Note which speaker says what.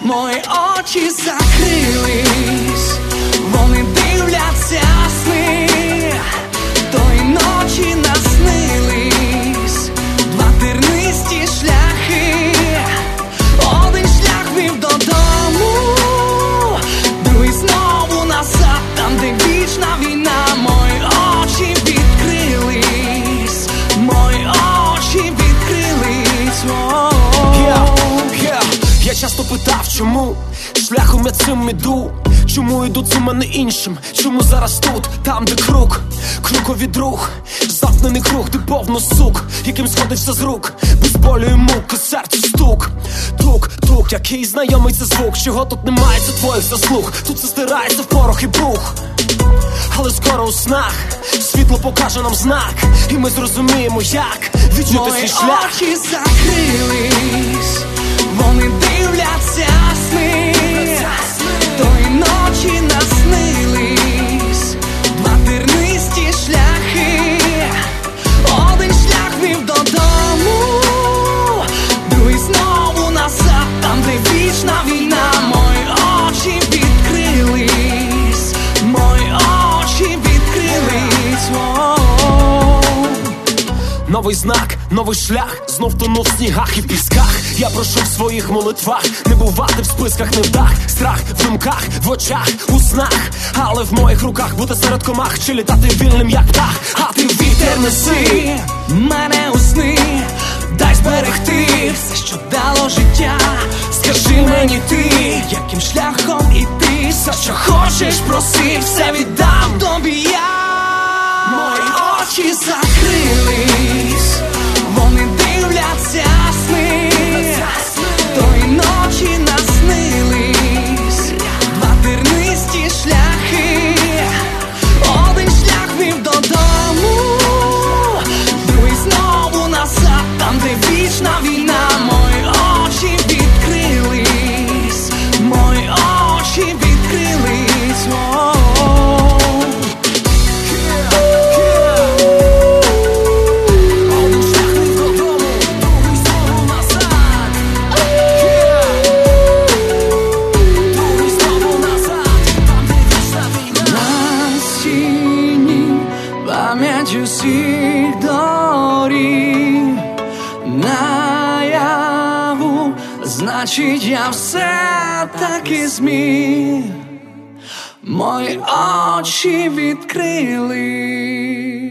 Speaker 1: мої очі закрились, вони дивляться сни, тої ночі наснились два тернисті шляхи. Один шлях вів додому, другий знову назад, там де вічна війна. Мої очі відкрились, мої очі відкрились.
Speaker 2: Я часто питав, чому шляхом я цим іду, чому йду цим, а не іншим, чому зараз тут, там де кругові друг, замкнений круг, де повно сук, яким сходить все з рук, без болю і мук, і серцю стук, тук, який знайомий це звук, чого тут немає, це твоїх заслуг, тут все стирається в порох і брух. Але скоро у снах світло покаже нам знак, і ми зрозуміємо, як відчути свій шлях.
Speaker 1: Мої очі закрились, вони дивляться сни, тої ночі наснились два тернисті шляхи. Один шлях вів додому, другий знову назад, там де вічна війна. Мої очі відкрились, мої очі відкрились.
Speaker 2: Новий знак, новий шлях, знов тону в снігах і в пісках. Я прошу в своїх молитвах не бувати в списках невдах. Страх в думках, в очах, у снах, але в моїх руках бути серед комах чи літати вільним, як птах. А ти вітер неси
Speaker 1: мене у сни, дай зберегти все, що дало життя. Скажи мені ти, яким шляхом іти, все, що хочеш, проси, все віддам тобі я. Мої очі закрились, вони дивляться сни, тої ночі наснились два тернисті шляхи. Один шлях вів додому, другий знову назад, там де вічна війна. Мої очі відкрились, мої очі відкрились. Усіх доріг наяву, значить я все-таки зміг. Мої очі відкрили.